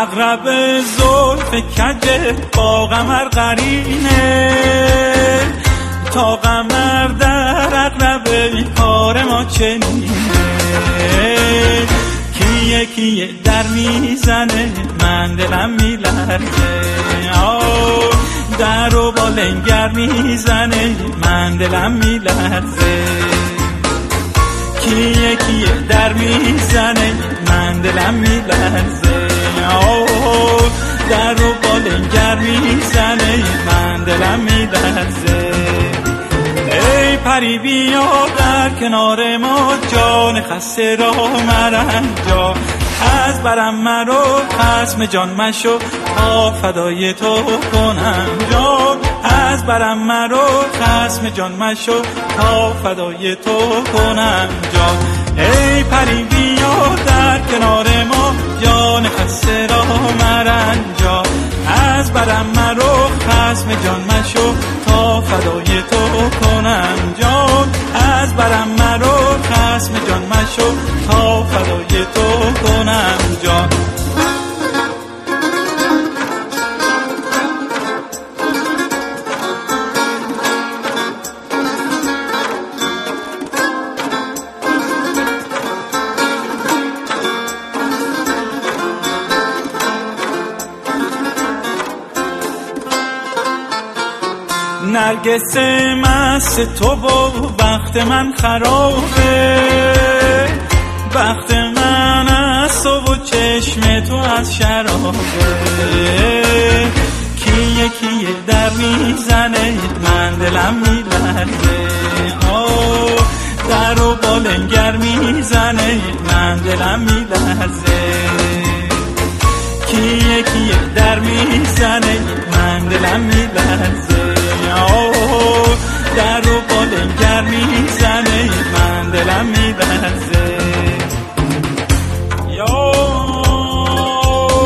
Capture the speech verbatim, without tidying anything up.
عقرب زلف کجه با قمر قرینه، تا قمر در عقرب کار ما چنینه. کیه کیه در میزنه من دلم میلرزه، در و با لنگر میزنه من دلم میلرزه. کیه کیه در میزنه من دلم میلرزه، در و با لنگر میزنه من دلم میلرزه. ای پری بیا در کنار ما، جان خسته را مرنجا. از برم مرو خصم جان مشو، تا فدای تو کنم جان. از برم مرو خصم جان مشو، تا فدای تو کنم جان. ای پری بیا در کنار ما، جان خسته را مرنجا. از برم مرو خصم جان مشو، تا فدای تو کنم جان. از برم مرو خصم جان مشو، تا فدای تو کنم جان. نرگس مست تو و وقت من خرابه، وقت من از تو و چشم تو از شرابه. کیه کیه در میزنه من دلم میلرزه، در و با لنگر میزنه من دلم میلرزه. کیه کیه در میزنه من دلم میلرزه، در و با لنگر میزنه من دلم میلرزه.